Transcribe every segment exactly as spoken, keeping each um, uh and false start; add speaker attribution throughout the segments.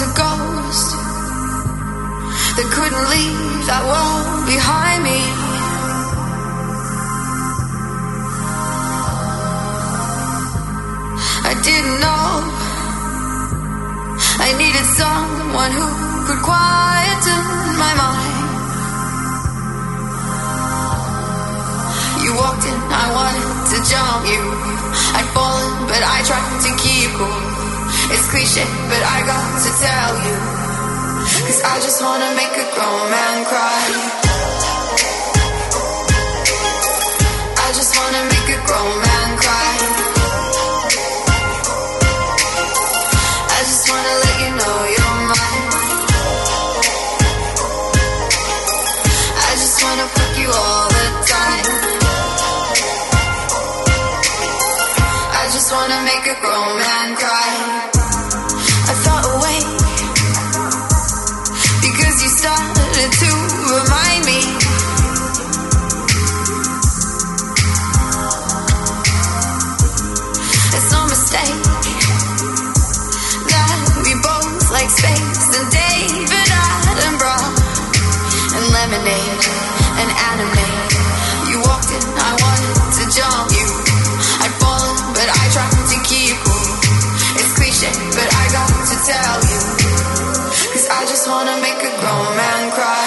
Speaker 1: a ghost that couldn't leave that world behind me. I didn't know I needed someone who could quieten my mind. You walked in, I wanted to jump you. I'd fallen, but I tried to keep cool. It's cliche, but I got to tell you, 'cause I just wanna make a grown man cry. I just wanna make a grown man cry. I just wanna let you know you're mine. I just wanna fuck you all the time. I just wanna make a grown man cry. I felt awake because you started to remind me. It's no mistake that we both like space and David Attenborough and lemonade and anime. You walked in, I wanted to jump you. I'd fallen, but I tried to keep cool. It's cliche, but I got to tell you, 'cause I just wanna make a grown man cry.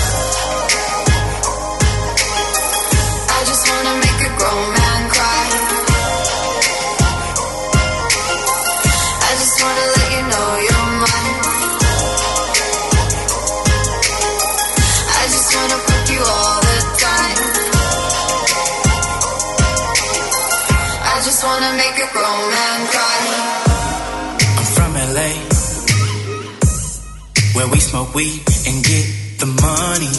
Speaker 1: I just wanna make a grown man cry. I just wanna let you know you're mine. I just wanna fuck you all the time. I just wanna make a grown man cry.
Speaker 2: I'm from L A, where we smoke weed and get the money.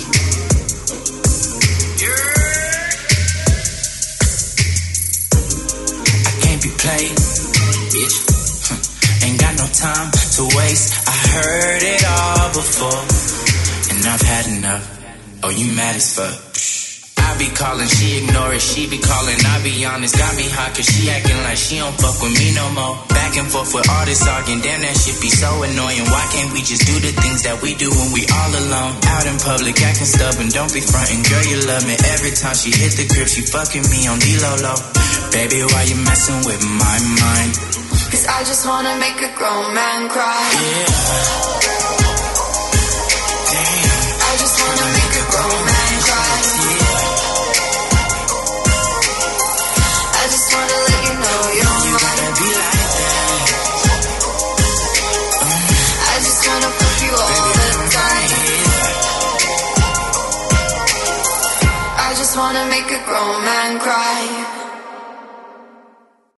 Speaker 2: I can't be played, bitch. Ain't got no time to waste. I heard it all before, and I've had enough. Oh, you mad as fuck? I be calling, she ignore it, she be calling, I be honest. Got me hot cause she acting like she don't fuck with me no more. Back and forth with all this arguing, damn that shit be so annoying. Why can't we just do the things that we do when we all alone? Out in public acting stubborn, don't be frontin', girl you love me. Every time she hit the grip, she fucking me on the low low. Baby, why you messing with my mind?
Speaker 1: 'Cause I just wanna make a grown man cry.
Speaker 2: Yeah. Damn.
Speaker 1: I just wanna make a grown man cry. I just wanna let you know you're
Speaker 2: You
Speaker 1: mine.
Speaker 2: gotta be like that.
Speaker 1: I just wanna fuck you all the time. I just wanna make a grown man cry.